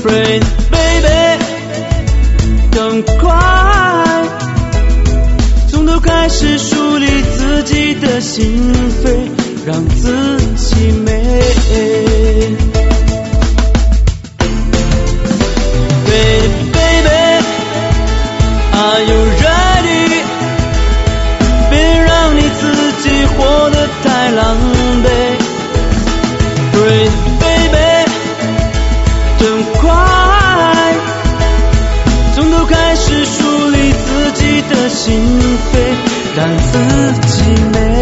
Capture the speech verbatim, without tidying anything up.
Pretty baby， 更快，从头开始梳理自己的心扉，让自己美。Pretty baby，Are you ready？ 别让你自己活得太狼狈。Pretty baby， 更快，从头开始梳理自己的心扉，让自己美。